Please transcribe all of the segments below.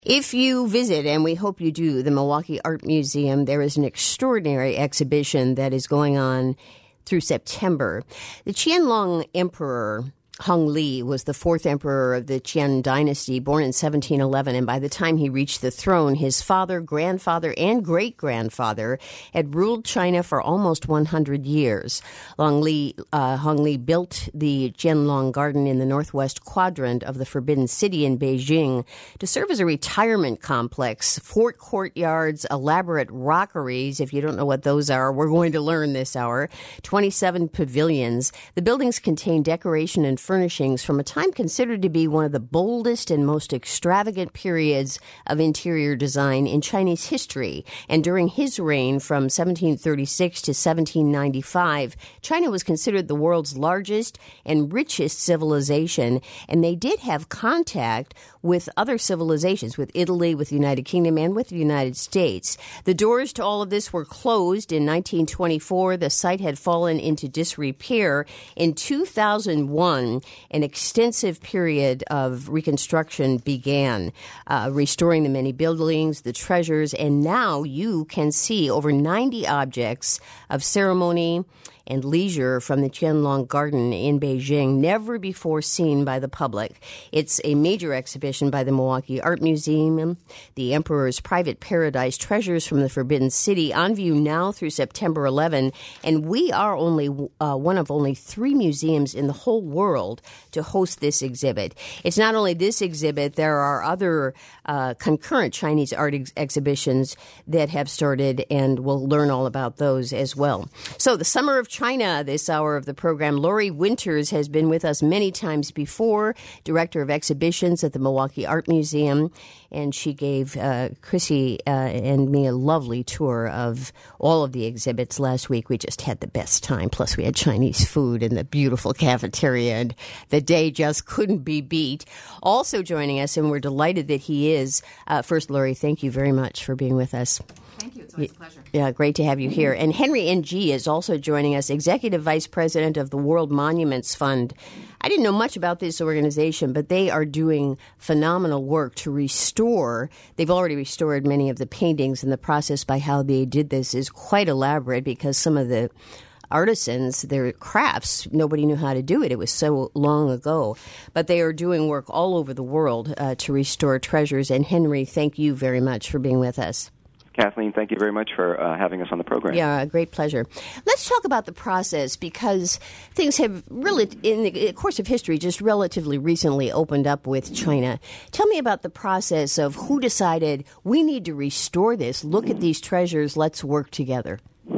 If you visit, and we hope you do, the Milwaukee Art Museum, there is an extraordinary exhibition that is going on through September. The Qianlong Emperor Hong Li was the fourth emperor of the Qian dynasty, born in 1711, and by the time he reached the throne, his father, grandfather, and great-grandfather had ruled China for almost 100 years. Hong Li built the Qianlong Garden in the northwest quadrant of the Forbidden City in Beijing to serve as a retirement complex, fort courtyards, elaborate rockeries. If you don't know what those are, we're going to learn this hour. 27 pavilions. The buildings contain decoration and furnishings from a time considered to be one of the boldest and most extravagant periods of interior design in Chinese history. And during his reign from 1736 to 1795, China was considered the world's largest and richest civilization, and they did have contact with other civilizations, with Italy, with the United Kingdom, and with the United States. The doors to all of this were closed in 1924. The site had fallen into disrepair. In 2001, an extensive period of reconstruction began, restoring the many buildings, the treasures, and now you can see over 90 objects of ceremony and leisure from the Qianlong Garden in Beijing, never before seen by the public. It's a major exhibition by the Milwaukee Art Museum, the Emperor's Private Paradise, Treasures from the Forbidden City, on view now through September 11, and we are only one of only 3 museums in the whole world to host this exhibit. It's not only this exhibit, there are other concurrent Chinese art exhibitions that have started, and we'll learn all about those as well. So the Summer of China, this hour of the program. Lori Winters has been with us many times before, Director of Exhibitions at the Milwaukee Art Museum, and she gave Chrissy and me a lovely tour of all of the exhibits last week. We just had the best time. Plus, we had Chinese food in the beautiful cafeteria, and the day just couldn't be beat. Also joining us, and we're delighted that he is. First, Lori, thank you very much for being with us. Thank you. It's always a pleasure. Yeah, great to have you here. And Henry Ng is also joining us, Executive Vice President of the World Monuments Fund. I didn't know much about this organization, but they are doing phenomenal work to restore. They've already restored many of the paintings, and the process by how they did this is quite elaborate because some of the artisans, their crafts, nobody knew how to do it. It was so long ago. But they are doing work all over the world to restore treasures. And Henry, thank you very much for being with us. Kathleen, thank you very much for having us on the program. Yeah, a great pleasure. Let's talk about the process because things have really, in the course of history, just relatively recently opened up with China. Tell me about the process of who decided we need to restore this, look at these treasures, let's work together.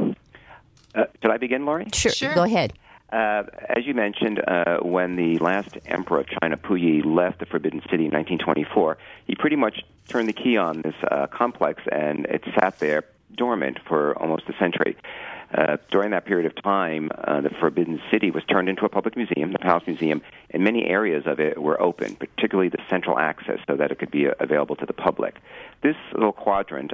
Should I begin, Laurie? Sure. Go ahead. As you mentioned, when the last emperor of China, Puyi, left the Forbidden City in 1924, he pretty much turned the key on this complex, and it sat there dormant for almost a century. During that period of time, the Forbidden City was turned into a public museum, the Palace Museum, and many areas of it were open, particularly the central access, so that it could be available to the public. This little quadrant,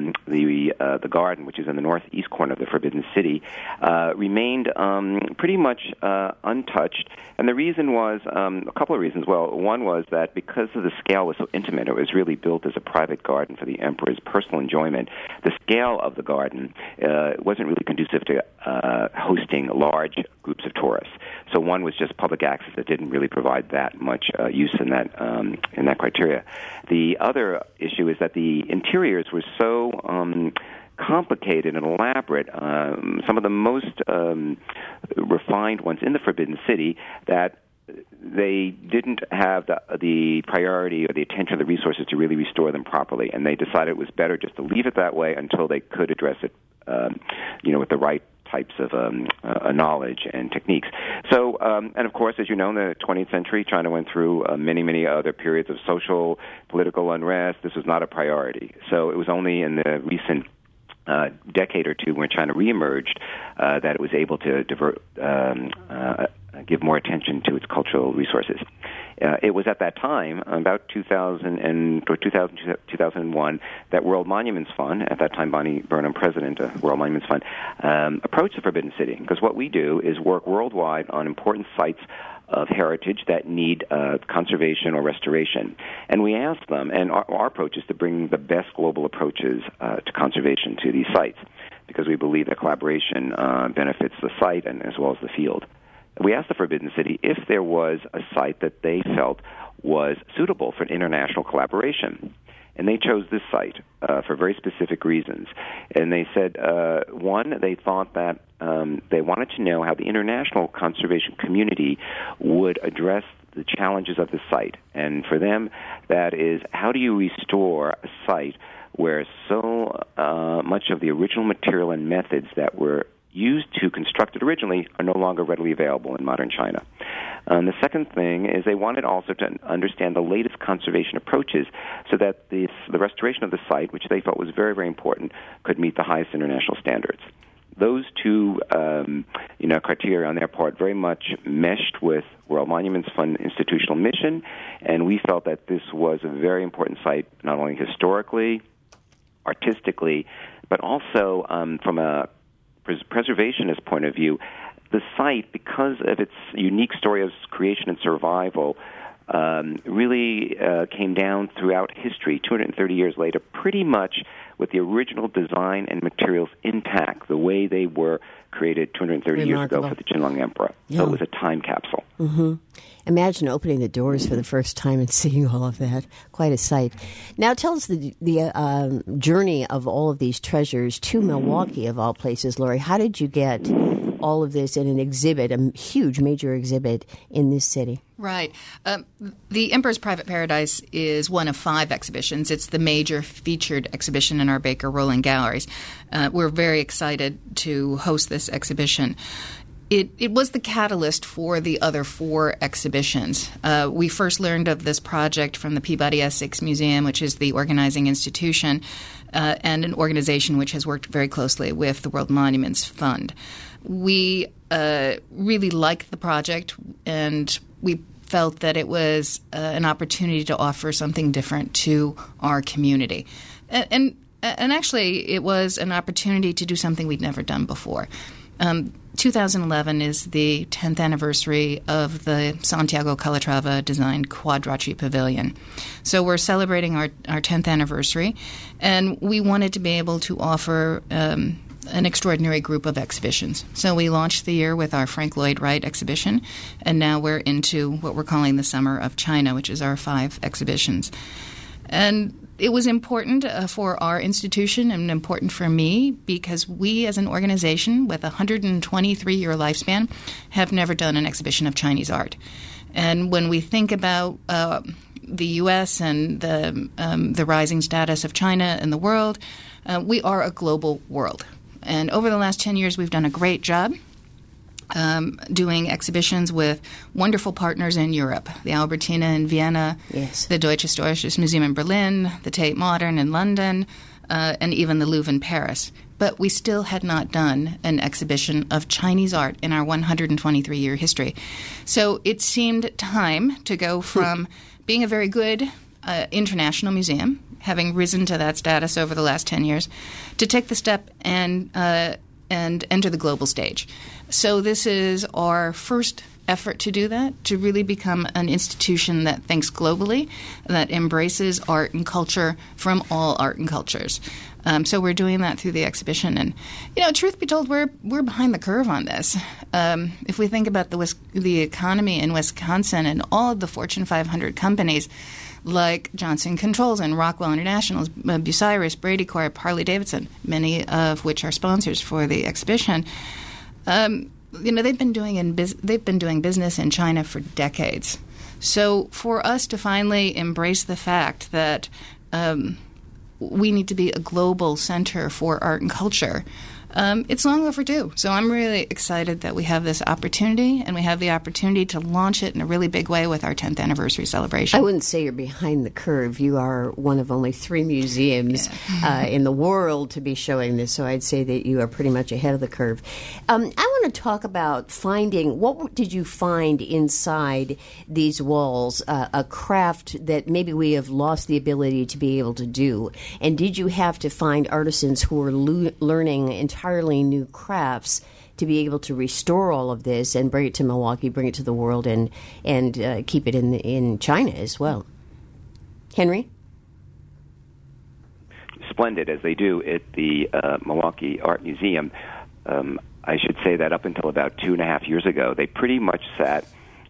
the garden, which is in the northeast corner of the Forbidden City, remained pretty much untouched, and the reason was a couple of reasons. Well, one was that because of the scale was so intimate, it was really built as a private garden for the emperor's personal enjoyment. The scale of the garden wasn't really conducive to hosting large groups of tourists. So one was just public access that didn't really provide that much use in that criteria. The other issue is that the interiors were so complicated and elaborate, some of the most refined ones in the Forbidden City, that they didn't have the priority or the attention or the resources to really restore them properly, and they decided it was better just to leave it that way until they could address it, with the right types of knowledge and techniques. So, and of course, as you know, in the 20th century, China went through many other periods of social, political unrest. This was not a priority. So it was only in the recent decade or two when China reemerged that it was able to give more attention to its cultural resources. It was at that time, about 2001, that World Monuments Fund, at that time Bonnie Burnham, president of World Monuments Fund, approached the Forbidden City, because what we do is work worldwide on important sites of heritage that need conservation or restoration. And we asked them, and our approach is to bring the best global approaches to conservation to these sites, because we believe that collaboration benefits the site and as well as the field. We asked the Forbidden City if there was a site that they felt was suitable for international collaboration. And they chose this site for very specific reasons. And they said, one, they thought that they wanted to know how the international conservation community would address the challenges of the site. And for them, that is, how do you restore a site where so much of the original material and methods that were used to construct it originally are no longer readily available in modern China. The second thing is they wanted also to understand the latest conservation approaches so that the restoration of the site, which they felt was very, very important, could meet the highest international standards. Those two criteria on their part very much meshed with World Monuments Fund institutional mission, and we felt that this was a very important site, not only historically, artistically, but also from a preservationist point of view. The site, because of its unique story of creation and survival, really came down throughout history, 230 years later, pretty much with the original design and materials intact, the way they were created 230 years ago for the Qianlong Emperor. Yeah. So it was a time capsule. Mm-hmm. Imagine opening the doors for the first time and seeing all of that. Quite a sight. Now tell us the journey of all of these treasures to Milwaukee, of all places, Lori. How did you get all of this in an exhibit, a huge major exhibit in this city? Right. The Emperor's Private Paradise is one of 5 exhibitions. It's the major featured exhibition in our Baker Rolling Galleries. We're very excited to host this exhibition. It was the catalyst for the other 4 exhibitions. We first learned of this project from the Peabody Essex Museum, which is the organizing institution, and an organization which has worked very closely with the World Monuments Fund. We really liked the project, and we felt that it was an opportunity to offer something different to our community. And actually, it was an opportunity to do something we'd never done before. 2011 is the 10th anniversary of the Santiago Calatrava designed Quadracci Pavilion. So we're celebrating our 10th anniversary, and we wanted to be able to offer an extraordinary group of exhibitions. So we launched the year with our Frank Lloyd Wright exhibition, and now we're into what we're calling the Summer of China, which is our 5 exhibitions. And it was important for our institution and important for me because we as an organization with a 123-year lifespan have never done an exhibition of Chinese art. And when we think about the U.S. and the rising status of China in the world, we are a global world. And over the last 10 years, we've done a great job doing exhibitions with wonderful partners in Europe, the Albertina in Vienna, yes, the Deutsches Historisches Museum in Berlin, the Tate Modern in London, and even the Louvre in Paris. But we still had not done an exhibition of Chinese art in our 123-year history. So it seemed time to go from being a very good international museum, having risen to that status over the last 10 years, to take the step and enter the global stage. So this is our first effort to do that, to really become an institution that thinks globally, that embraces art and culture from all art and cultures. So we're doing that through the exhibition. And, truth be told, we're behind the curve on this. If we think about the economy in Wisconsin and all of the Fortune 500 companies like Johnson Controls and Rockwell International, Bucyrus, Brady Corp, Harley-Davidson, many of which are sponsors for the exhibition, they've been doing business in China for decades. So for us to finally embrace the fact that we need to be a global center for art and culture, it's long overdue. So I'm really excited that we have this opportunity, and we have the opportunity to launch it in a really big way with our 10th anniversary celebration. I wouldn't say you're behind the curve. You are one of only 3 museums in the world to be showing this, so I'd say that you are pretty much ahead of the curve. I want to talk about finding, what did you find inside these walls, a craft that maybe we have lost the ability to be able to do? And did you have to find artisans who were learning entirely new crafts to be able to restore all of this and bring it to Milwaukee, bring it to the world, and keep it in China as well. Henry? Splendid, as they do at the Milwaukee Art Museum. I should say that up until about 2.5 years ago, they pretty much sat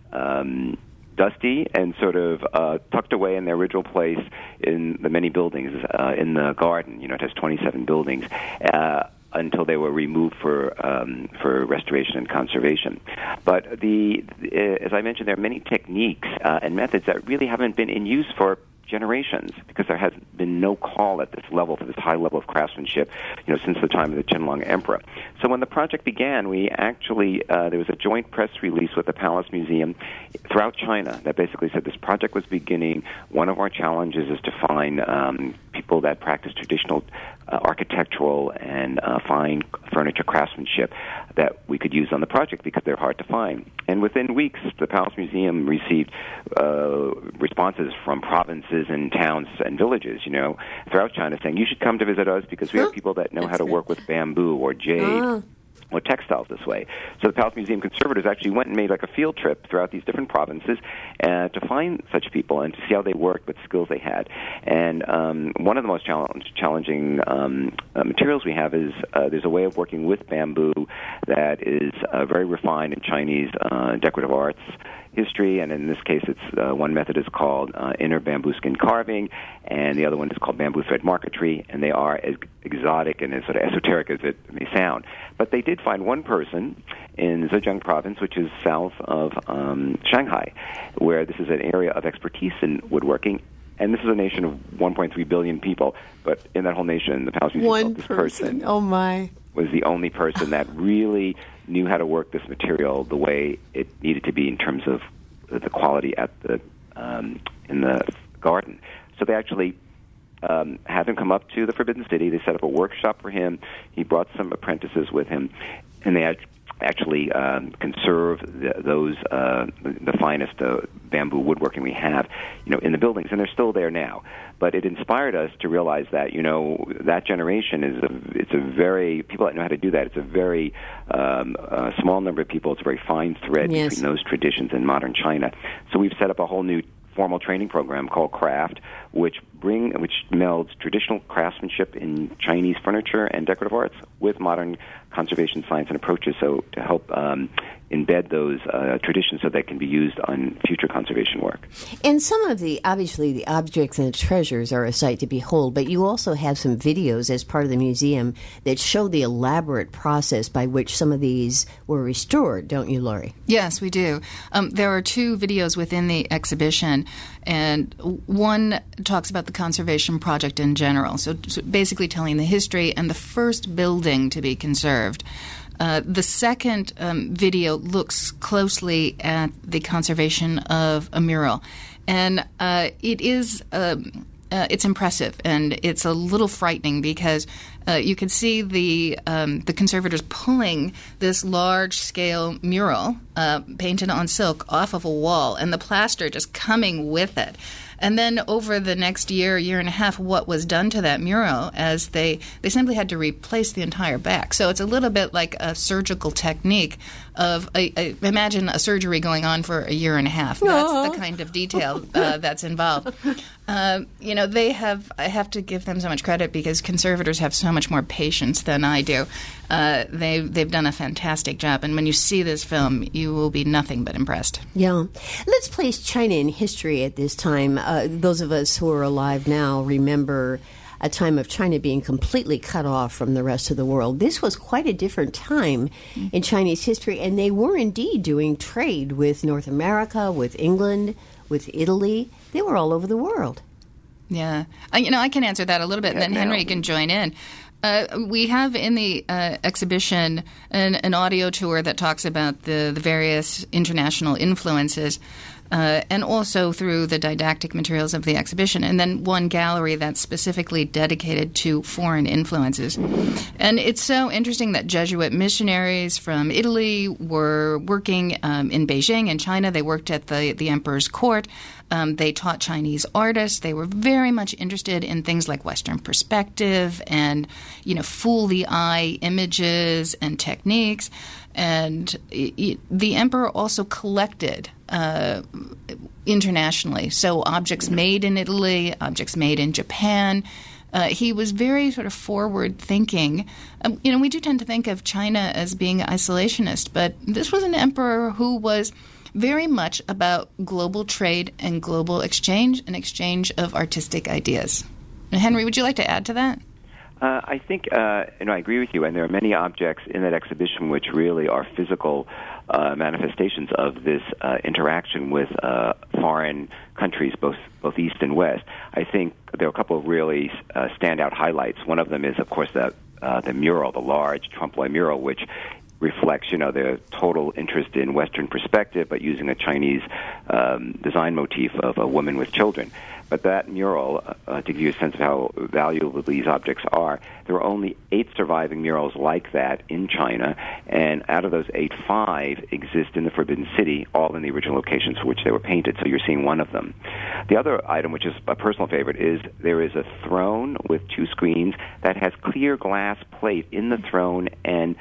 dusty and sort of tucked away in their original place in the many buildings in the garden. You know, it has 27 buildings. Until they were removed for restoration and conservation. But as I mentioned, there are many techniques and methods that really haven't been in use for generations, because there has been no call at this level, to this high level of craftsmanship, since the time of the Qianlong Emperor. So when the project began, we actually, there was a joint press release with the Palace Museum throughout China that basically said this project was beginning. One of our challenges is to find people that practice traditional architectural and fine furniture craftsmanship that we could use on the project, because they're hard to find. And within weeks, the Palace Museum received responses from provinces and towns and villages, throughout China, saying, you should come to visit us because we have people that know how to work with bamboo or jade or textiles this way. So the Palace Museum conservators actually went and made like a field trip throughout these different provinces to find such people and to see how they worked, what skills they had. And one of the most challenging materials we have is there's a way of working with bamboo that is very refined in Chinese decorative arts history, and in this case, it's one method is called inner bamboo skin carving, and the other one is called bamboo thread marquetry, and they are as exotic and as sort of esoteric as it may sound. But they did find one person in Zhejiang province, which is south of Shanghai, where this is an area of expertise in woodworking. And this is a nation of 1.3 billion people, but in that whole nation, the Palace Museum felt this person was the only person that really knew how to work this material the way it needed to be in terms of the quality at the in the garden. So they actually had him come up to the Forbidden City. They set up a workshop for him. He brought some apprentices with him, and they actually conserve the finest bamboo woodworking we have, in the buildings, and they're still there now. But it inspired us to realize that, that generation it's a very, people that know how to do that, it's a very small number of people. It's a very fine thread between those traditions and modern China. So we've set up a whole new formal training program called CRAFT, which melds traditional craftsmanship in Chinese furniture and decorative arts with modern conservation science and approaches, so to help embed those traditions so they can be used on future conservation work. And some of obviously the objects and the treasures are a sight to behold, but you also have some videos as part of the museum that show the elaborate process by which some of these were restored, don't you, Laurie? Yes, we do. There are 2 videos within the exhibition, and one talks about the conservation project in general, so basically telling the history and the first building to be conserved. The second video looks closely at the conservation of a mural, and it is it's impressive, and it's a little frightening because you can see the conservators pulling this large-scale mural painted on silk off of a wall, and the plaster just coming with it. And then over the next year and a half, what was done to that mural as they simply had to replace the entire back. So it's a little bit like a surgical technique of, imagine a surgery going on for a year and a half. That's the kind of detail that's involved. I have to give them so much credit because conservators have so much more patience than I do. They've done a fantastic job, and when you see this film, you will be nothing but impressed. Yeah. Let's place China in history at this time. Those of us who are alive now remember a time of China being completely cut off from the rest of the world. This was quite a different time in Chinese history, and they were indeed doing trade with North America, with England, with Italy. They were all over the world. Yeah. I can answer that a little bit, and then Henry can join in. We have in the exhibition an audio tour that talks about the various international influences. and also through the didactic materials of the exhibition, and then one gallery that's specifically dedicated to foreign influences. And it's so interesting that Jesuit missionaries from Italy were working in Beijing in China. They worked at the emperor's court. They taught Chinese artists. They were very much interested in things like Western perspective and, fool the eye images and techniques. And the emperor also collected internationally. So objects made in Italy, objects made in Japan. He was very sort of forward-thinking. We do tend to think of China as being isolationist, but this was an emperor who was very much about global trade and global exchange and exchange of artistic ideas. And Henry, would you like to add to that? I think, I agree with you, and there are many objects in that exhibition which really are physical manifestations of this interaction with foreign countries, both East and West. I think there are a couple of really standout highlights. One of them is, of course, the mural, the large trompe-l'oeil mural, which reflects, their total interest in Western perspective, but using a Chinese design motif of a woman with children. But that mural, to give you a sense of how valuable these objects are, there are only 8 surviving murals like that in China, and out of those 8, 5 exist in the Forbidden City, all in the original locations for which they were painted, so you're seeing one of them. The other item, which is a personal favorite, is there is a throne with 2 screens that has clear glass plate in the throne and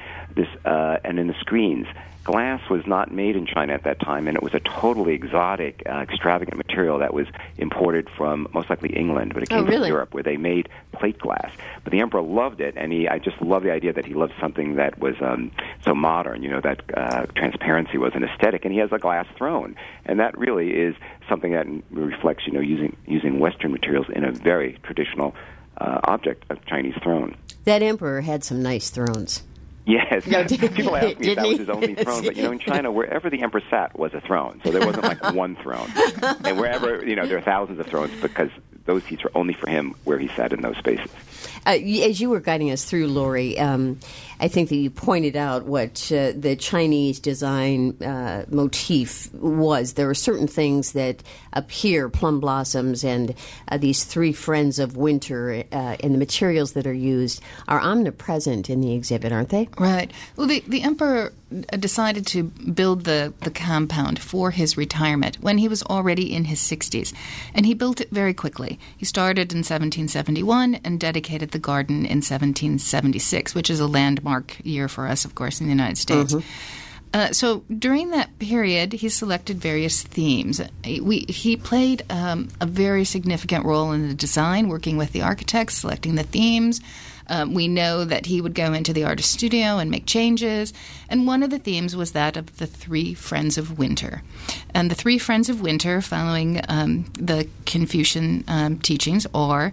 in the screens. Glass was not made in China at that time, and it was a totally exotic, extravagant material that was imported from most likely England, but it came from Europe, where they made plate glass. But the emperor loved it, and I just love the idea that he loved something that was so modern, that transparency was an aesthetic, and he has a glass throne. And that really is something that reflects, using Western materials in a very traditional object, a Chinese throne. That emperor had some nice thrones. Yes. People ask me if that was his only throne, but in China, wherever the emperor sat was a throne. So there wasn't like one throne. And wherever, there are thousands of thrones because those seats were only for him where he sat in those spaces. As you were guiding us through, Lori, I think that you pointed out what the Chinese design motif was. There are certain things that appear, plum blossoms and these 3 friends of winter, and the materials that are used are omnipresent in the exhibit, aren't they? Right. Well, the emperor decided to build the compound for his retirement when he was already in his 60s, and he built it very quickly. He started in 1771 and dedicated the garden in 1776, which is a landmark year for us, of course, in the United States. Mm-hmm. So during that period, he selected various themes. He played a very significant role in the design, working with the architects, selecting the themes. We know that he would go into the artist studio and make changes, and one of the themes was that of the 3 Friends of Winter. And the 3 Friends of Winter, following the Confucian teachings, are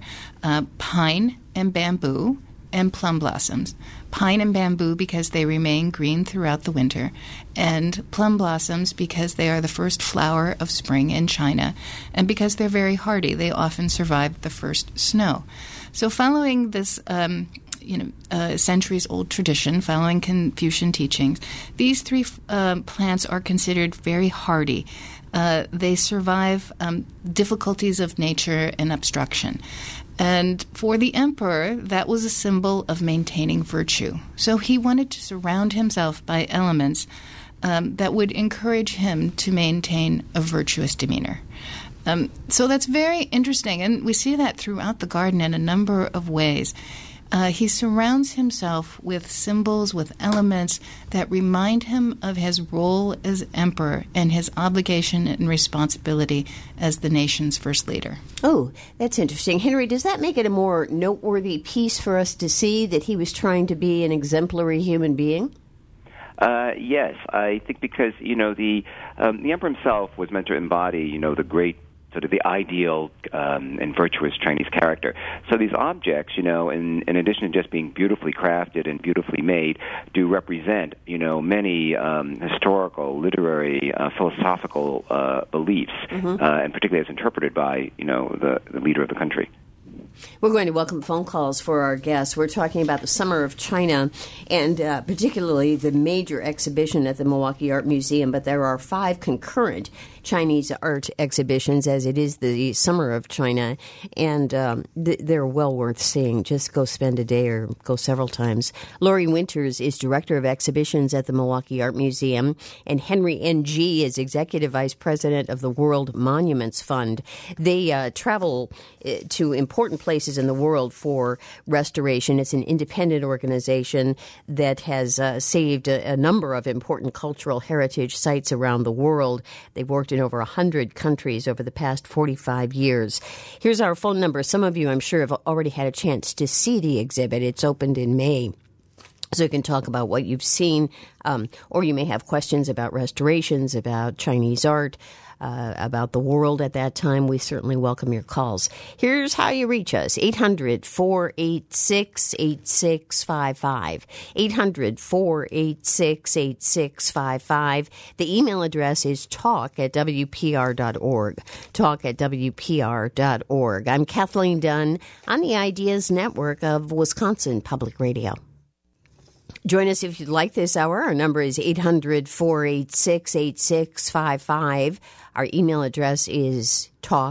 pine and bamboo and plum blossoms. Pine and bamboo because they remain green throughout the winter, and plum blossoms because they are the first flower of spring in China, and because they're very hardy. They often survive the first snow. So following this centuries-old tradition, following Confucian teachings, these 3 plants are considered very hardy. They survive difficulties of nature and obstruction. And for the emperor, that was a symbol of maintaining virtue. So he wanted to surround himself by elements that would encourage him to maintain a virtuous demeanor. So that's very interesting, and we see that throughout the garden in a number of ways. He surrounds himself with symbols, with elements that remind him of his role as emperor and his obligation and responsibility as the nation's first leader. Oh, that's interesting. Henry, does that make it a more noteworthy piece for us to see that he was trying to be an exemplary human being? Yes, I think because, the emperor himself was meant to embody, the great sort of the ideal and virtuous Chinese character. So these objects, in addition to just being beautifully crafted and beautifully made, do represent, many historical, literary, philosophical beliefs, and particularly as interpreted by, the leader of the country. We're going to welcome phone calls for our guests. We're talking about the Summer of China and particularly the major exhibition at the Milwaukee Art Museum, but there are 5 concurrent Chinese art exhibitions as it is the Summer of China, and they're well worth seeing. Just go spend a day or go several times. Lori Winters is Director of Exhibitions at the Milwaukee Art Museum, and Henry Ng is Executive Vice President of the World Monuments Fund. They travel to important places in the world for restoration. It's an independent organization that has saved a number of important cultural heritage sites around the world. They've worked in over 100 countries over the past 45 years. Here's our phone number. Some of you, I'm sure, have already had a chance to see the exhibit. It's opened in May. So you can talk about what you've seen, or you may have questions about restorations, about Chinese art, about the world at that time. We certainly welcome your calls. Here's how you reach us. 800-486-8655. 800-486-8655. The email address is talk@wpr.org. Talk@wpr.org. I'm Kathleen Dunn on the Ideas Network of Wisconsin Public Radio. Join us if you'd like this hour. Our number is 800-486-8655. Our email address is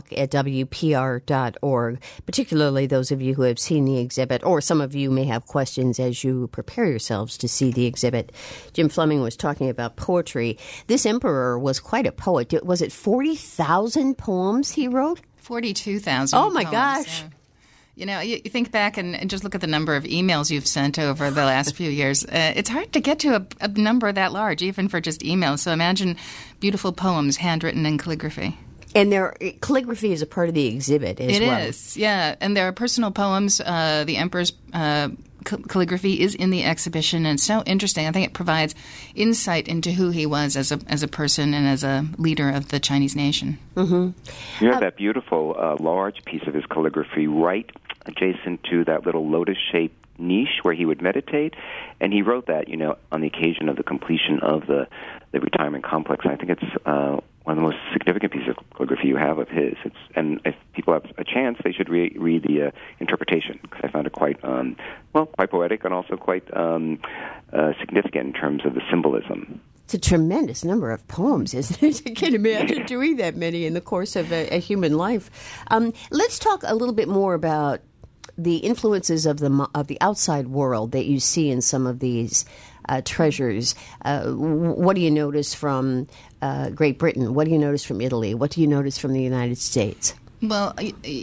talk@wpr.org, particularly those of you who have seen the exhibit, or some of you may have questions as you prepare yourselves to see the exhibit. Jim Fleming was talking about poetry. This emperor was quite a poet. Was it 40,000 poems he wrote? 42,000 Oh, my poems, gosh. yeah. You know, you think back and just look at the number of emails you've sent over the last few years. It's hard to get to a number that large, even for just emails. So imagine beautiful poems handwritten in calligraphy. And calligraphy is a part of the exhibit as well. It is, yeah. And there are personal poems. The emperor's calligraphy is in the exhibition, and it's so interesting. I think it provides insight into who he was as a person and as a leader of the Chinese nation. Mm-hmm. You have that beautiful large piece of his calligraphy right adjacent to that little lotus-shaped niche where he would meditate, and he wrote that, on the occasion of the completion of the retirement complex. And I think it's one of the most significant pieces of calligraphy you have of his. And if people have a chance, they should read the interpretation, because I found it quite poetic and also quite significant in terms of the symbolism. It's a tremendous number of poems, isn't it? I can't imagine doing that many in the course of a human life. Let's talk a little bit more about the influences of the outside world that you see in some of these treasures. What do you notice from Great Britain? What do you notice from Italy? What do you notice from the United States? Well,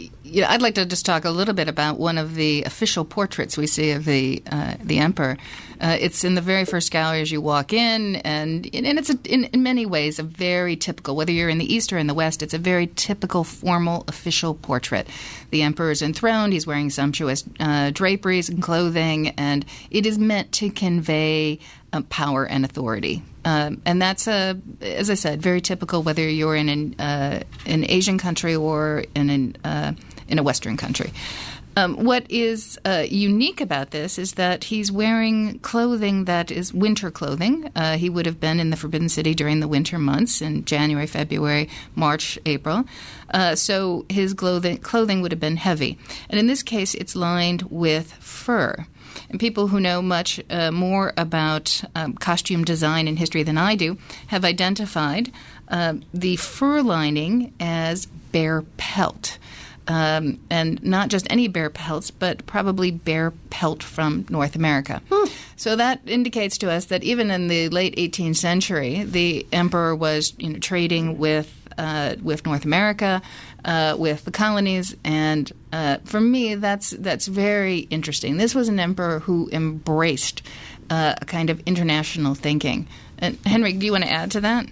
I'd like to just talk a little bit about one of the official portraits we see of the emperor. It's in the very first gallery as you walk in, and it's in many ways a very typical, whether you're in the East or in the West, it's a very typical formal official portrait. The emperor is enthroned, he's wearing sumptuous draperies and clothing, and it is meant to convey power and authority. And that's, as I said, very typical whether you're in an Asian country or in a Western country. What is unique about this is that he's wearing clothing that is winter clothing. He would have been in the Forbidden City during the winter months in January, February, March, April. So his clothing would have been heavy. And in this case, it's lined with fur. And people who know much more about costume design and history than I do have identified the fur lining as bear pelt. And not just any bear pelts, but probably bear pelt from North America. So that indicates to us that even in the late 18th century, the emperor was trading with North America, with the colonies, and for me, that's very interesting. This was an emperor who embraced a kind of international thinking. And Henry, do you want to add to that?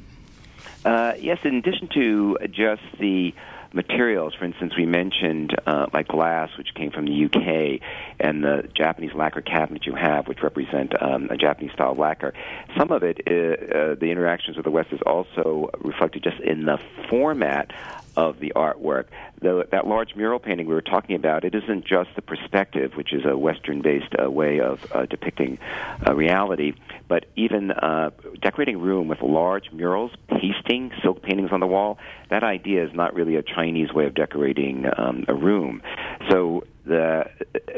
Yes, in addition to just the materials, for instance, we mentioned like glass, which came from the UK, and the Japanese lacquer cabinet you have, which represent a Japanese-style lacquer. Some of it, the interactions with the West is also reflected just in the format of the artwork. That large mural painting we were talking about, it isn't just the perspective, which is a Western-based way of depicting reality, but even decorating a room with large murals, pasting silk paintings on the wall. That idea is not really a Chinese way of decorating a room. So the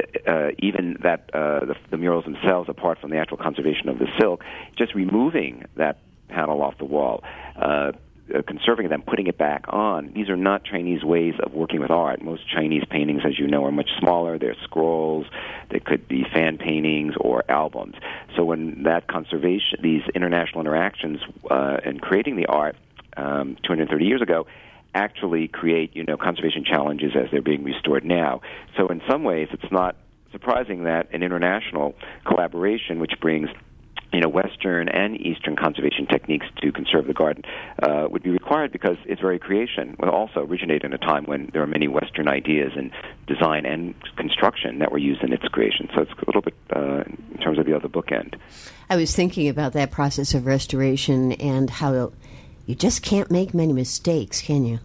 murals themselves, apart from the actual conservation of the silk, just removing that panel off the wall, conserving them, putting it back on. These are not Chinese ways of working with art. Most Chinese paintings, as you know, are much smaller. They're scrolls. They could be fan paintings or albums. So when that conservation, these international interactions in creating the art 230 years ago, actually create, conservation challenges as they're being restored now. So in some ways, it's not surprising that an international collaboration, which brings Western and Eastern conservation techniques to conserve the garden would be required, because its very creation will also originate in a time when there are many Western ideas in design and construction that were used in its creation. So it's a little bit in terms of the other bookend. I was thinking about that process of restoration and how you just can't make many mistakes, can you?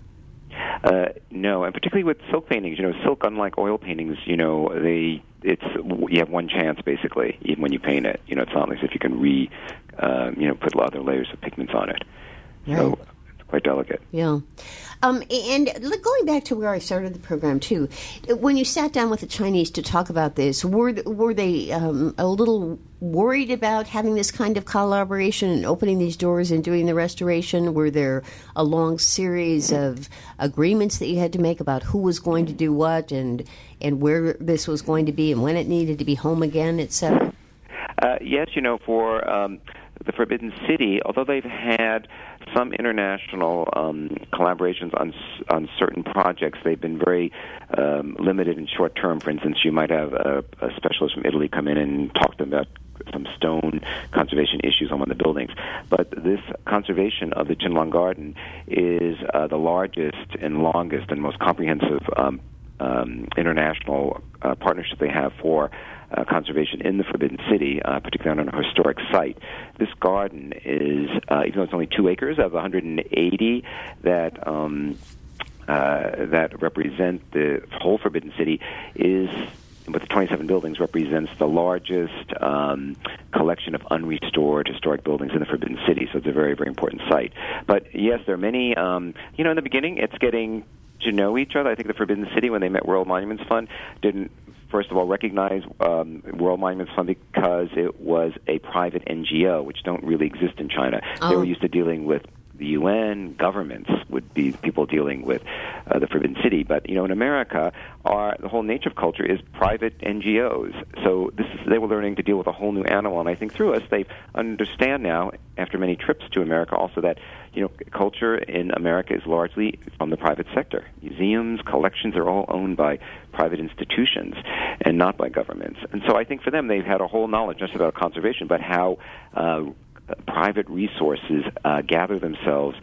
No, and particularly with silk paintings. Silk, unlike oil paintings, you have one chance basically, even when you paint it. It's not like if you can put other layers of pigments on it. Right. So it's quite delicate. Yeah. And going back to where I started the program too, when you sat down with the Chinese to talk about this, were they a little worried about having this kind of collaboration and opening these doors and doing the restoration? Were there a long series of agreements that you had to make about who was going to do what and where this was going to be and when it needed to be home again, etc.? Yes, for the Forbidden City, although they've had some international collaborations on certain projects, they've been very limited and short term. For instance, you might have a specialist from Italy come in and talk to them about some stone conservation issues on one of the buildings. But this conservation of the Qianlong Garden is the largest and longest and most comprehensive international partnership they have for conservation in the Forbidden City, particularly on a historic site. This garden is, even though it's only 2 acres of 180 that represent the whole Forbidden City, is, with the 27 buildings, represents the largest collection of unrestored historic buildings in the Forbidden City. So it's a very, very important site. But yes, there are many, in the beginning, it's getting to know each other. I think the Forbidden City, when they met World Monuments Fund, didn't, first of all, recognize World Monuments Fund because it was a private NGO, which don't really exist in China. Oh. They were used to dealing with the UN, governments would be people dealing with the Forbidden City. But, in America, the whole nature of culture is private NGOs. So they were learning to deal with a whole new animal. And I think through us, they understand now, after many trips to America, also that, culture in America is largely from the private sector. Museums, collections are all owned by private institutions and not by governments. And so I think for them, they've had a whole knowledge, not just about conservation, but how private resources gather themselves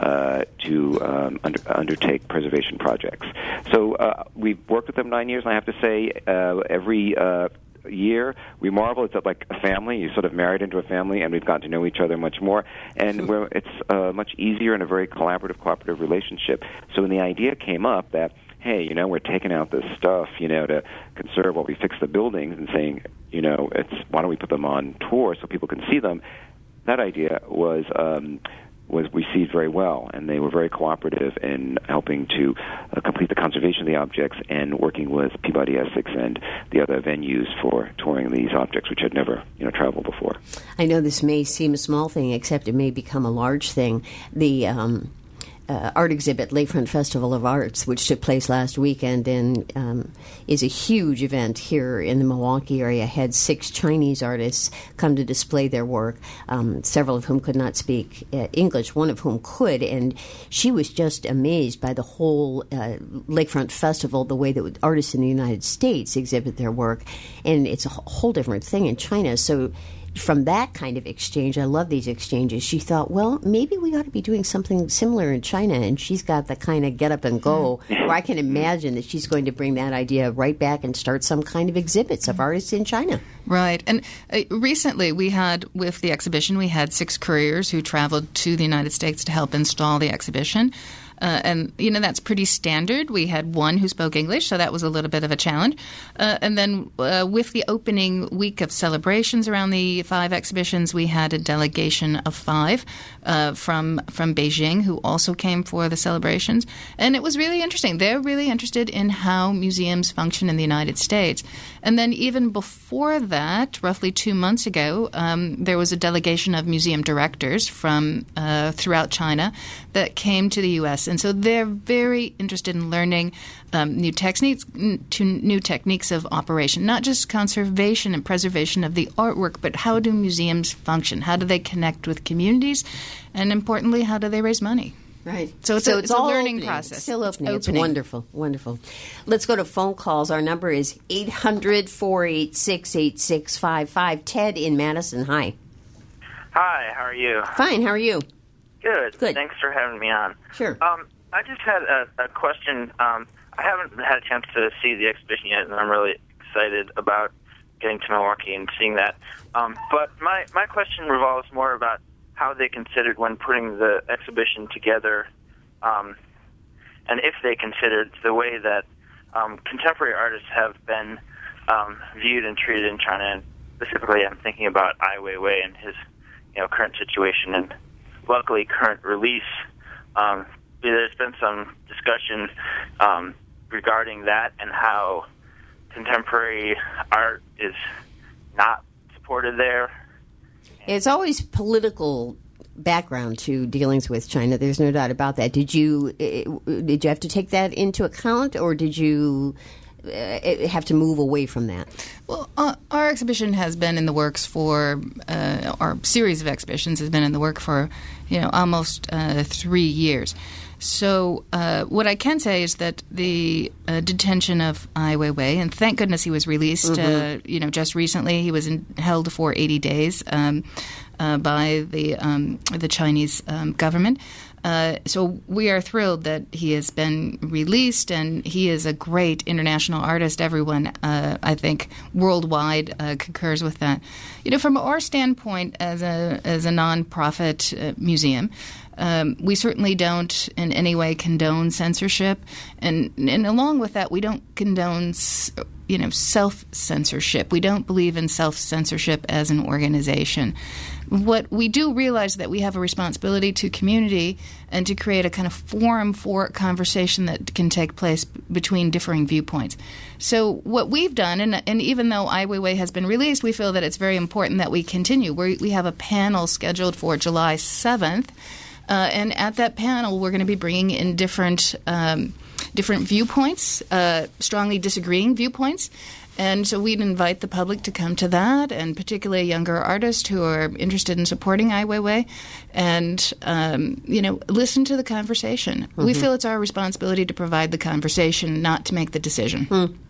to undertake preservation projects. So we've worked with them 9 years, and I have to say every year we marvel. It's like a family. You sort of married into a family, and we've gotten to know each other much more. And it's much easier and a very cooperative relationship. So when the idea came up that, hey, we're taking out this stuff, to conserve while we fix the buildings, and saying, why don't we put them on tour so people can see them? That idea was received very well, and they were very cooperative in helping to complete the conservation of the objects and working with Peabody Essex and the other venues for touring these objects, which had never traveled before. I know this may seem a small thing, except it may become a large thing. The art exhibit, Lakefront Festival of Arts, which took place last weekend and is a huge event here in the Milwaukee area, had 6 Chinese artists come to display their work, several of whom could not speak English, one of whom could, and she was just amazed by the whole Lakefront Festival, the way that artists in the United States exhibit their work, and it's a whole different thing in China. So from that kind of exchange, I love these exchanges, she thought, well, maybe we ought to be doing something similar in China, and she's got the kind of get up and go, where I can imagine that she's going to bring that idea right back and start some kind of exhibits of artists in China. Right. And recently with the exhibition, we had 6 couriers who traveled to the United States to help install the exhibition. And, that's pretty standard. We had one who spoke English, so that was a little bit of a challenge. And then with the opening week of celebrations around the 5 exhibitions, we had a delegation of 5 from Beijing who also came for the celebrations. And it was really interesting. They're really interested in how museums function in the United States. And then even before that, roughly 2 months ago, there was a delegation of museum directors from throughout China that came to the U.S. And so they're very interested in learning new techniques of operation, not just conservation and preservation of the artwork, but how do museums function? How do they connect with communities? And importantly, how do they raise money? Right. So it's a learning process. It's still opening. It's wonderful. Wonderful. Let's go to phone calls. Our number is 800-486-8655. Ted in Madison. Hi. Hi, how are you? Fine. How are you? Good. Thanks for having me on. Sure. I just had a question. I haven't had a chance to see the exhibition yet, and I'm really excited about getting to Milwaukee and seeing that. But my question revolves more about how they considered when putting the exhibition together, and if they considered the way that contemporary artists have been viewed and treated in China. And specifically, I'm thinking about Ai Weiwei and his current situation and luckily current release. There's been some discussion regarding that and how contemporary art is not supported there. It's always political background to dealings with China. There's no doubt about that. Did you have to take that into account, or did you have to move away from that? Well, our exhibition has been in the works for our series of exhibitions has been in the work for almost 3 years. So what I can say is that the detention of Ai Weiwei, and thank goodness he was released, just recently. He was held for 80 days by the Chinese government. So we are thrilled that he has been released, and he is a great international artist. Everyone, I think, worldwide concurs with that. From our standpoint as a nonprofit museum, we certainly don't in any way condone censorship, and along with that, we don't condone self-censorship. We don't believe in self-censorship as an organization. What we do realize that we have a responsibility to community and to create a kind of forum for conversation that can take place between differing viewpoints. So what we've done, and even though Ai Weiwei has been released, we feel that it's very important that we continue. We have a panel scheduled for July 7th, and at that panel we're going to be bringing in different viewpoints, strongly disagreeing viewpoints. And so we'd invite the public to come to that, and particularly younger artists who are interested in supporting Ai Weiwei, and listen to the conversation. Mm-hmm. We feel it's our responsibility to provide the conversation, not to make the decision.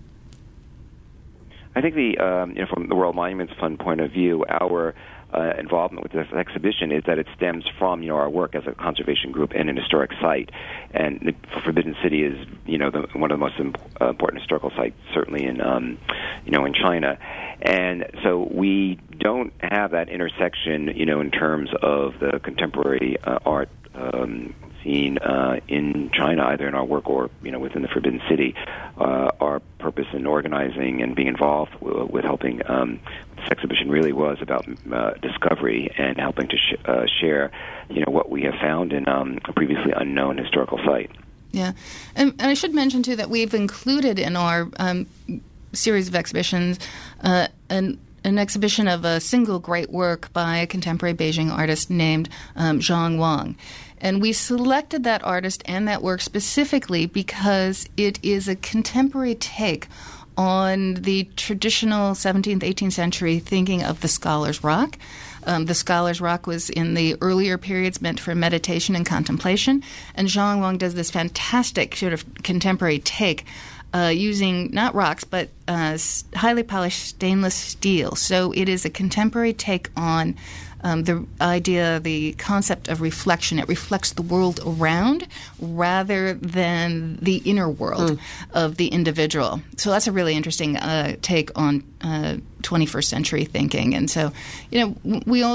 I think from the World Monuments Fund point of view, our involvement with this exhibition is that it stems from our work as a conservation group in an historic site, and the Forbidden City is one of the most important historical sites, certainly in China, and so we don't have that intersection in terms of the contemporary art scene in China, either in our work or within the Forbidden City. Our purpose in organizing and being involved with helping this exhibition really was about discovery and helping to share what we have found in a previously unknown historical site. Yeah, and I should mention too that we've included in our series of exhibitions an exhibition of a single great work by a contemporary Beijing artist named Zhang Wang. And we selected that artist and that work specifically because it is a contemporary take on the traditional 17th, 18th century thinking of the Scholar's Rock. The Scholar's Rock was in the earlier periods meant for meditation and contemplation, and Zhang Wang does this fantastic sort of contemporary take using not rocks but highly polished stainless steel. So it is a contemporary take on the idea, the concept of reflection. It reflects the world around rather than the inner world of the individual. So that's a really interesting take on 21st century thinking. And so,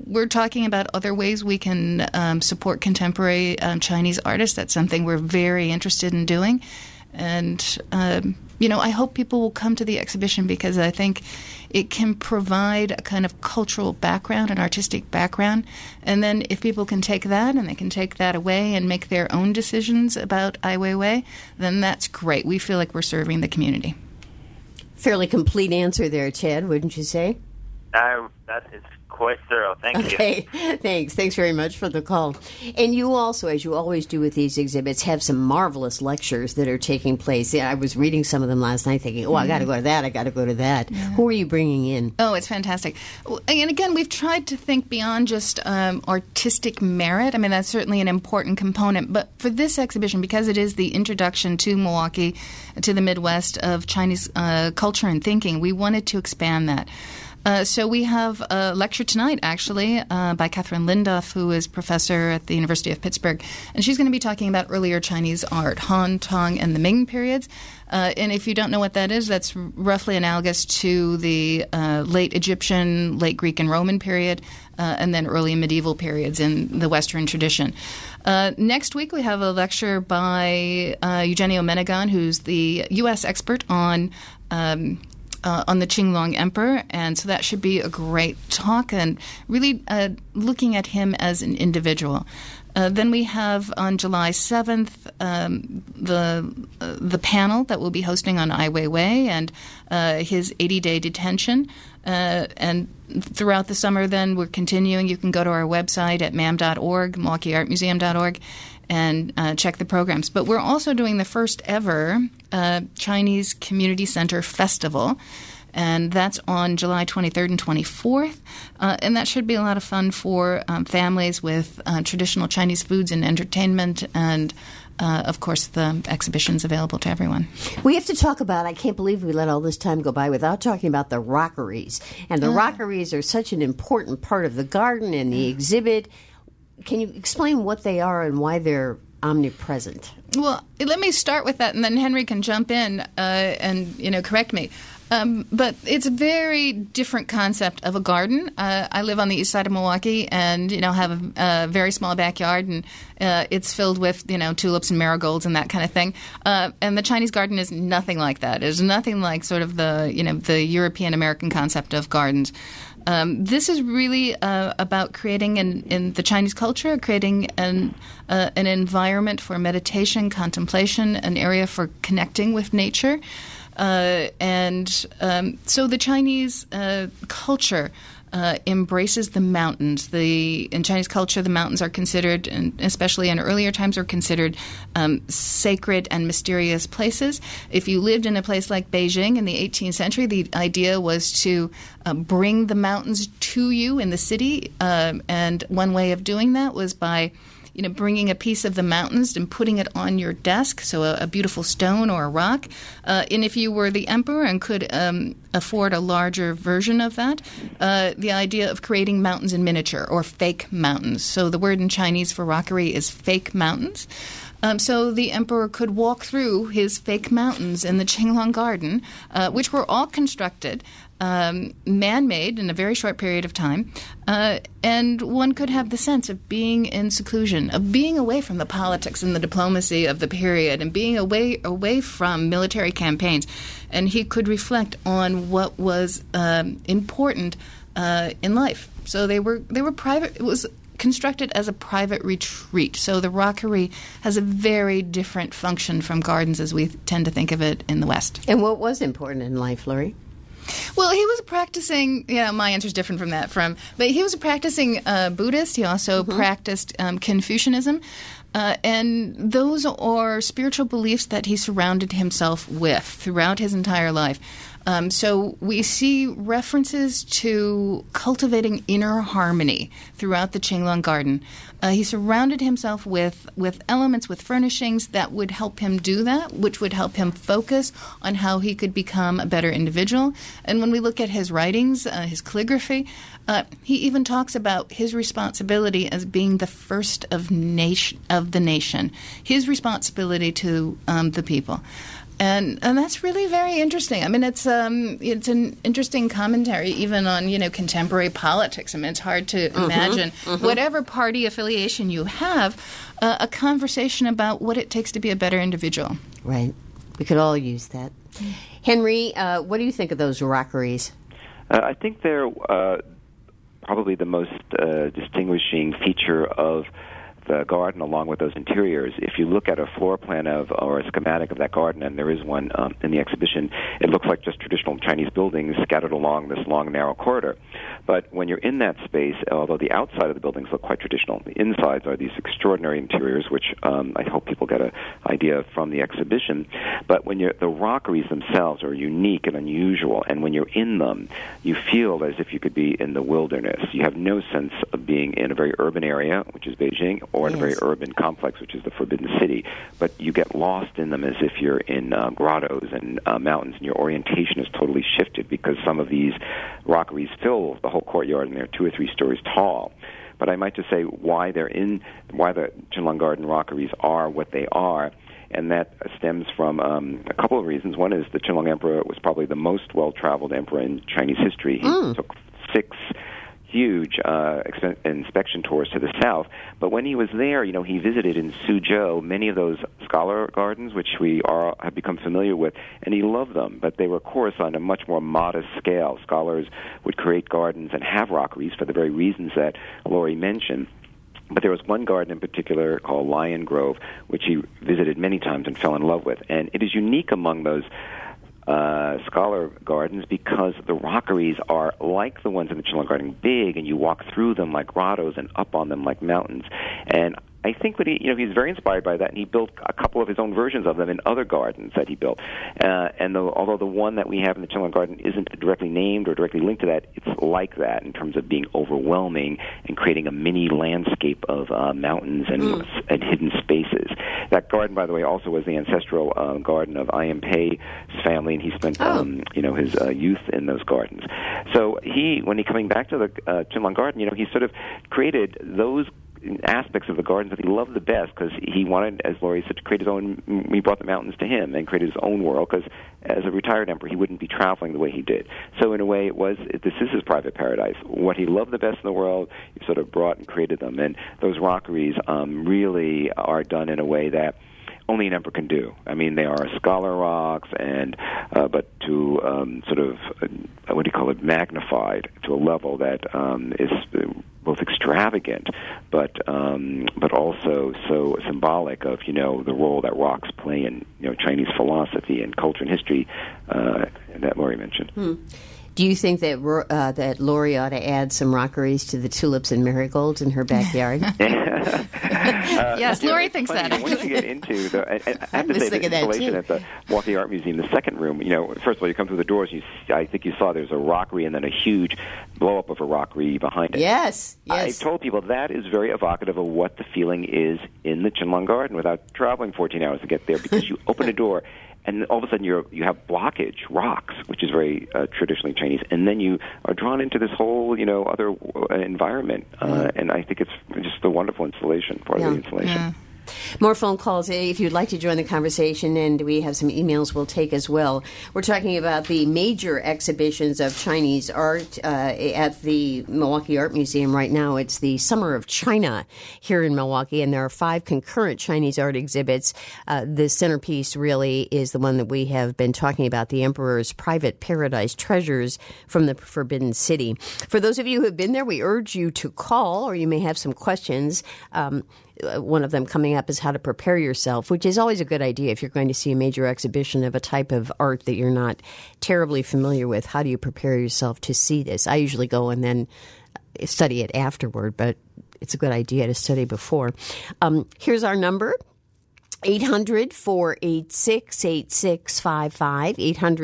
we're talking about other ways we can support contemporary Chinese artists. That's something we're very interested in doing. And, I hope people will come to the exhibition because I think it can provide a kind of cultural background, an artistic background. And then if people can take that and they can take that away and make their own decisions about Ai Weiwei, then that's great. We feel like we're serving the community. Fairly complete answer there, Ted, wouldn't you say? That is quite thorough. Thank you. Okay, thanks. Thanks very much for the call. And you also, as you always do with these exhibits, have some marvelous lectures that are taking place. Yeah, I was reading some of them last night thinking, I got to go to that, I got to go to that. Yeah. Who are you bringing in? Oh, it's fantastic. And again, we've tried to think beyond just artistic merit. I mean, that's certainly an important component. But for this exhibition, because it is the introduction to Milwaukee, to the Midwest of Chinese culture and thinking, we wanted to expand that. So we have a lecture tonight, actually, by Catherine Lindoff, who is professor at the University of Pittsburgh. And she's going to be talking about earlier Chinese art, Han, Tang, and the Ming periods. And if you don't know what that is, that's roughly analogous to the late Egyptian, late Greek and Roman period, and then early medieval periods in the Western tradition. Next week, we have a lecture by Eugenio Menegon, who's the U.S. expert on the Qinglong Emperor, and so that should be a great talk and really looking at him as an individual. Then we have on July 7th the panel that we'll be hosting on Ai Weiwei and his 80-day detention. And throughout the summer, then, we're continuing. You can go to our website at mam.org, MilwaukeeArtMuseum.org, and check the programs. But we're also doing the first ever Chinese Community Center Festival, and that's on July 23rd and 24th. And that should be a lot of fun for families with traditional Chinese foods and entertainment, and of course, the exhibition's available to everyone. We have to talk about, I can't believe we let all this time go by without talking about the rockeries. And the rockeries are such an important part of the garden and the exhibit. Can you explain what they are and why they're omnipresent? Well, let me start with that, and then Henry can jump in and correct me. But it's a very different concept of a garden. I live on the east side of Milwaukee and, have a very small backyard, and it's filled with, tulips and marigolds and that kind of thing. And the Chinese garden is nothing like that. It's nothing like sort of the European-American concept of gardens. This is really about creating in the Chinese culture, creating an environment for meditation, contemplation, an area for connecting with nature. So the Chinese culture embraces the mountains. In Chinese culture, the mountains are considered, and especially in earlier times, are considered sacred and mysterious places. If you lived in a place like Beijing in the 18th century, the idea was to bring the mountains to you in the city, and one way of doing that was by bringing a piece of the mountains and putting it on your desk, so a beautiful stone or a rock. And if you were the emperor and could afford a larger version of that, the idea of creating mountains in miniature or fake mountains. So the word in Chinese for rockery is fake mountains. So the emperor could walk through his fake mountains in the Qinglong Garden, which were all constructed man-made in a very short period of time, and one could have the sense of being in seclusion, of being away from the politics and the diplomacy of the period, and being away from military campaigns. And he could reflect on what was important in life. So they were private. It was constructed as a private retreat. So the rockery has a very different function from gardens as we tend to think of it in the West. And what was important in life, Laurie? Well, he was practicing, my answer is different from that, but he was a practicing Buddhist. He also practiced Confucianism. And those are spiritual beliefs that he surrounded himself with throughout his entire life. So we see references to cultivating inner harmony throughout the Qinglong Garden. He surrounded himself with elements, with furnishings that would help him do that, which would help him focus on how he could become a better individual. And when we look at his writings, his calligraphy, he even talks about his responsibility as being the first of the nation, his responsibility to the people. And that's really very interesting. I mean, it's an interesting commentary even on, contemporary politics. I mean, it's hard to imagine, whatever party affiliation you have, a conversation about what it takes to be a better individual. Right. We could all use that. Henry, what do you think of those rockeries? I think they're probably the most distinguishing feature of the garden, along with those interiors. If you look at a floor plan or a schematic of that garden, and there is one in the exhibition, it looks like just traditional Chinese buildings scattered along this long, narrow corridor. But when you're in that space, although the outside of the buildings look quite traditional, the insides are these extraordinary interiors, which I hope people get an idea from the exhibition. But when the rockeries themselves are unique and unusual, and when you're in them, you feel as if you could be in the wilderness. You have no sense of being in a very urban area, which is Beijing, or in a very urban complex, which is the Forbidden City. But you get lost in them as if you're in grottos and mountains, and your orientation is totally shifted because some of these rockeries fill the whole courtyard, and they're 2 or 3 stories tall. But I might just say why the Qianlong Garden rockeries are what they are, and that stems from a couple of reasons. One is the Qianlong Emperor was probably the most well-traveled emperor in Chinese history. He took 6 huge inspection tours to the south. But when he was there, he visited in Suzhou many of those scholar gardens, which we have become familiar with, and he loved them. But they were, of course, on a much more modest scale. Scholars would create gardens and have rockeries for the very reasons that Laurie mentioned. But there was one garden in particular called Lion Grove, which he visited many times and fell in love with. And it is unique among those scholar gardens because the rockeries are like the ones in the Qianlong Garden, big, and you walk through them like grottos and up on them like mountains. And I think that he's very inspired by that, and he built a couple of his own versions of them in other gardens that he built. Although the one that we have in the Qianlong Garden isn't directly named or directly linked to that, it's like that in terms of being overwhelming and creating a mini landscape of mountains and hidden spaces. That garden, by the way, also was the ancestral garden of I.M. Pei's family, and he spent his youth in those gardens. So when coming back to the Qianlong Garden, he sort of created those aspects of the gardens that he loved the best because he wanted, as Laurie said, to create his own. He brought the mountains to him and created his own world because as a retired emperor, he wouldn't be traveling the way he did. So in a way, this is his private paradise. What he loved the best in the world, he sort of brought and created them. And those rockeries really are done in a way that only an emperor can do. I mean, they are scholar rocks, but to magnified to a level that is both extravagant, but also so symbolic of the role that rocks play in Chinese philosophy and culture and history that Laurie mentioned. Do you think that Laurie ought to add some rockeries to the tulips and marigolds in her backyard? Yes, Laurie thinks that. Once you get into I have to say the installation at the Milwaukee Art Museum, the second room, first of all, you come through the doors, I think you saw there's a rockery and then a huge blow-up of a rockery behind it. Yes. I told people that is very evocative of what the feeling is in the Qianlong Garden without traveling 14 hours to get there, because you open a door and all of a sudden you have blockage, rocks, which is very traditionally Chinese, and then you are drawn into this whole other environment, and I think it's just a wonderful installation, part of the installation. Yeah. More phone calls if you'd like to join the conversation, and we have some emails we'll take as well. We're talking about the major exhibitions of Chinese art at the Milwaukee Art Museum right now. It's the Summer of China here in Milwaukee, and there are 5 concurrent Chinese art exhibits. The centerpiece really is the one that we have been talking about, the Emperor's Private Paradise Treasures from the Forbidden City. For those of you who have been there, we urge you to call, or you may have some questions. One of them coming up is how to prepare yourself, which is always a good idea if you're going to see a major exhibition of a type of art that you're not terribly familiar with. How do you prepare yourself to see this? I usually go and then study it afterward, but it's a good idea to study before. Here's our number. 800-486-8655,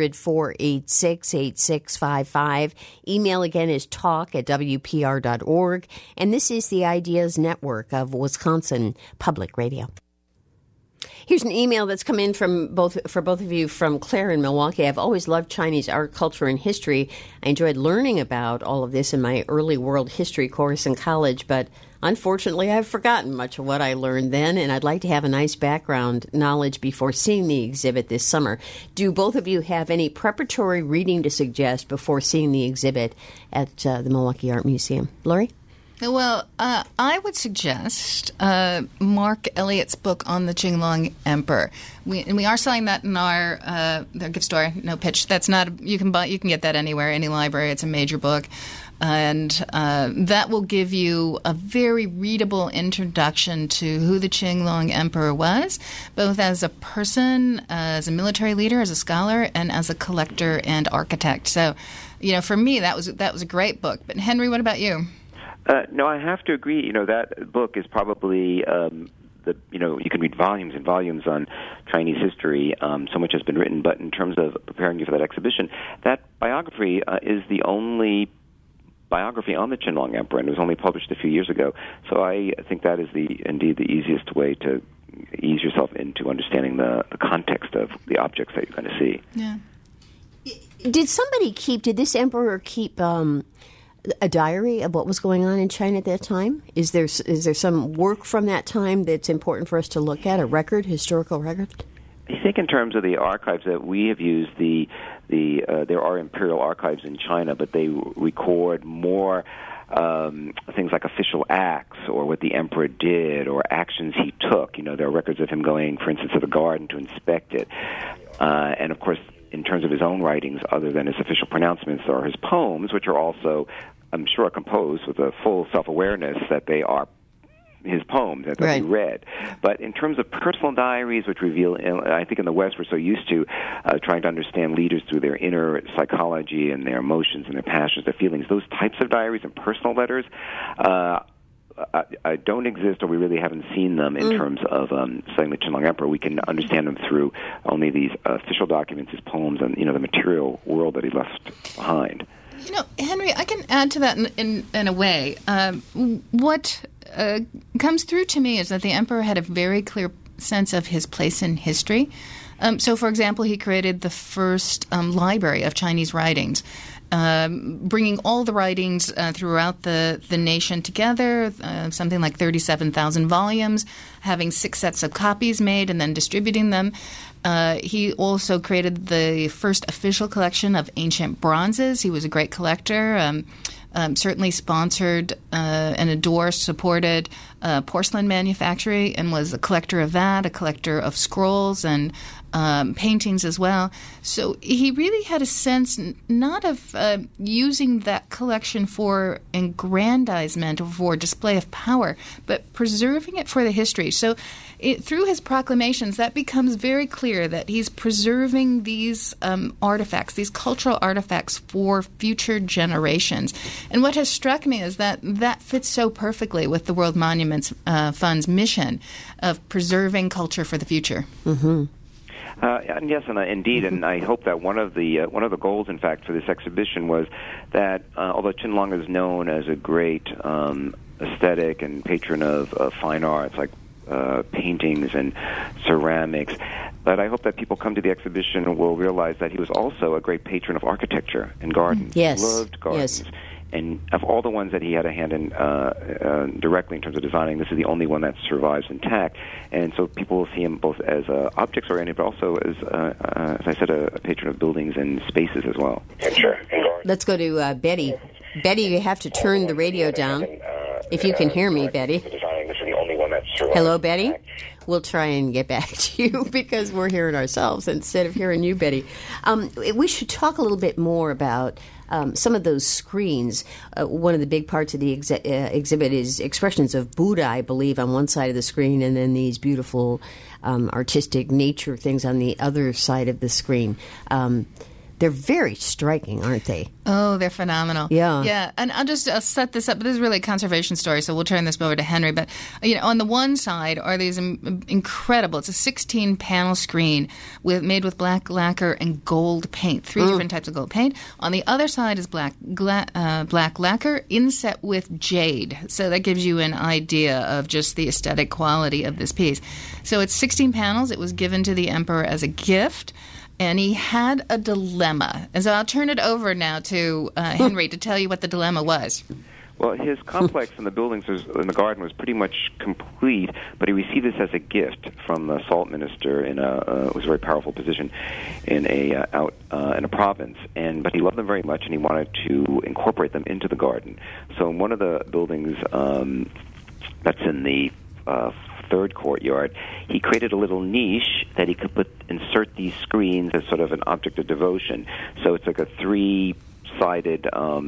800-486-8655. Email again is talk@wpr.org. And this is the Ideas Network of Wisconsin Public Radio. Here's an email that's come in for both of you from Claire in Milwaukee. I've always loved Chinese art, culture, and history. I enjoyed learning about all of this in my early world history course in college, but unfortunately I've forgotten much of what I learned then, and I'd like to have a nice background knowledge before seeing the exhibit this summer. Do both of you have any preparatory reading to suggest before seeing the exhibit at the Milwaukee Art Museum? Lori? Well, I would suggest Mark Elliott's book on the Qinglong Emperor. We are selling that in our gift store. No pitch. That's not. You can get that anywhere, any library. It's a major book, and that will give you a very readable introduction to who the Qinglong Emperor was, both as a person, as a military leader, as a scholar, and as a collector and architect. So, for me, that was a great book. But Henry, what about you? No, I have to agree. That book is probably you can read volumes and volumes on Chinese history. So much has been written, but in terms of preparing you for that exhibition, that biography is the only biography on the Qinglong Emperor, and it was only published a few years ago. So I think that is indeed the easiest way to ease yourself into understanding the context of the objects that you're going to see. Yeah. Did this emperor keep a diary of what was going on in China at that time? Is there some work from that time that's important for us to look at, historical record? I think in terms of the archives that we have used, there are imperial archives in China, but they record more things like official acts or what the emperor did or actions he took. There are records of him going, for instance, to the garden to inspect it. And, of course, in terms of his own writings, other than his official pronouncements, there are his poems, which are also, I'm sure, composed with a full self-awareness that they are his poems that they read. But in terms of personal diaries, which reveal, I think in the West we're so used to trying to understand leaders through their inner psychology and their emotions and their passions, their feelings, those types of diaries and personal letters don't exist, or we really haven't seen them in terms of studying the Qinglong Emperor. We can understand them through only these official documents, his poems, and the material world that he left behind. Henry, I can add to that in a way. What comes through to me is that the emperor had a very clear sense of his place in history. So, for example, he created the first library of Chinese writings, bringing all the writings throughout the nation together, something like 37,000 volumes, having 6 sets of copies made and then distributing them. He also created the first official collection of ancient bronzes. He was a great collector, certainly sponsored and endorsed, supported porcelain manufacturing, and was a collector of that, a collector of scrolls and paintings as well. So he really had a sense not of using that collection for aggrandizement or for display of power, but preserving it for the history. So through his proclamations, that becomes very clear that he's preserving these artifacts, these cultural artifacts for future generations. And what has struck me is that fits so perfectly with the World Monuments Fund's mission of preserving culture for the future. Mm-hmm. And yes, and indeed, and I hope that one of the goals, in fact, for this exhibition was that although Qinglong is known as a great aesthetic and patron of fine arts like paintings and ceramics, but I hope that people come to the exhibition and will realize that he was also a great patron of architecture and gardens. Yes. He loved gardens. Yes. And of all the ones that he had a hand in directly in terms of designing, this is the only one that survives intact. And so people will see him both as objects-oriented, but also as I said, a patron of buildings and spaces as well. Sure. Let's go to Betty. Betty, you have to turn the radio down. If you can hear me, Betty. Hello, Betty. We'll try and get back to you because we're hearing ourselves instead of hearing you, Betty. We should talk a little bit more about some of those screens. One of the big parts of the exhibit is expressions of Buddha, I believe, on one side of the screen, and then these beautiful artistic nature things on the other side of the screen. They're very striking, aren't they? Oh, they're phenomenal. Yeah. Yeah. And I'll set this up. This is really a conservation story, so we'll turn this over to Henry. But, on the one side are these incredible, it's a 16-panel screen made with black lacquer and gold paint, three different types of gold paint. On the other side is black lacquer inset with jade. So that gives you an idea of just the aesthetic quality of this piece. So it's 16 panels. It was given to the emperor as a gift. And he had a dilemma. And so I'll turn it over now to Henry to tell you what the dilemma was. Well, his complex in the buildings in the garden was pretty much complete, but he received this as a gift from the salt minister in it was a very powerful position in a province. But he loved them very much, and he wanted to incorporate them into the garden. So in one of the buildings that's in the third courtyard, he created a little niche that he could insert these screens as sort of an object of devotion. So it's like a three-sided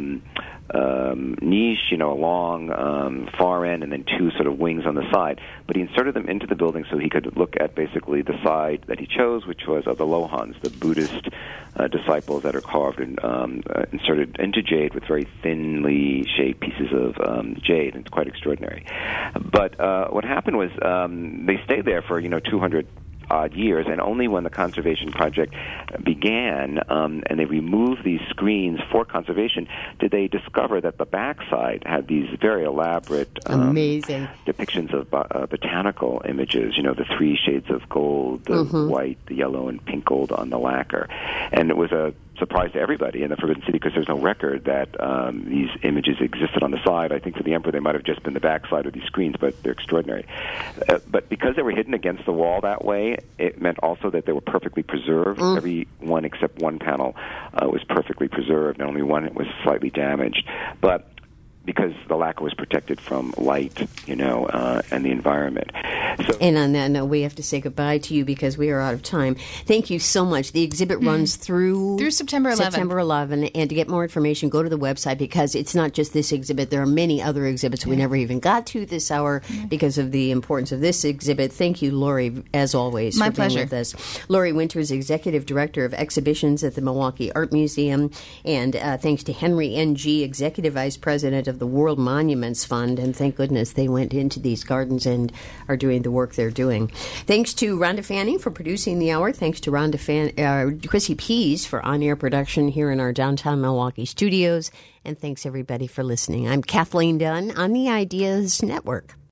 niche, a long far end, and then two sort of wings on the side. But he inserted them into the building so he could look at basically the side that he chose, which was of the Lohans, the Buddhist disciples that are carved and inserted into jade with very thinly shaped pieces of jade. It's quite extraordinary. But what happened was they stayed there for 200 odd years, and only when the conservation project began and they removed these screens for conservation did they discover that the backside had these very elaborate amazing depictions of botanical images, the three shades of gold, the white, the yellow, and pink gold on the lacquer. And it was a surprise to everybody in the Forbidden City because there's no record that these images existed on the side. I think for the emperor they might have just been the backside of these screens, but they're extraordinary. But because they were hidden against the wall that way, it meant also that they were perfectly preserved. Every one except one panel was perfectly preserved, and only one was slightly damaged. But because the lacquer was protected from light, and the environment. So, and on that note, we have to say goodbye to you because we are out of time. Thank you so much. The exhibit runs through September 11th. September 11th. And to get more information, go to the website because it's not just this exhibit. There are many other exhibits we never even got to this hour because of the importance of this exhibit. Thank you, Lori, as always, My for being pleasure. with us. Lori Winters, Executive Director of Exhibitions at the Milwaukee Art Museum. And thanks to Henry N.G., Executive Vice President of the World Monuments Fund. And thank goodness they went into these gardens and are doing the work they're doing. Thanks to Rhonda Fanning for producing the hour. Thanks to Chrissy Pease for on-air production here in our downtown Milwaukee studios. And thanks, everybody, for listening. I'm Kathleen Dunn on the Ideas Network.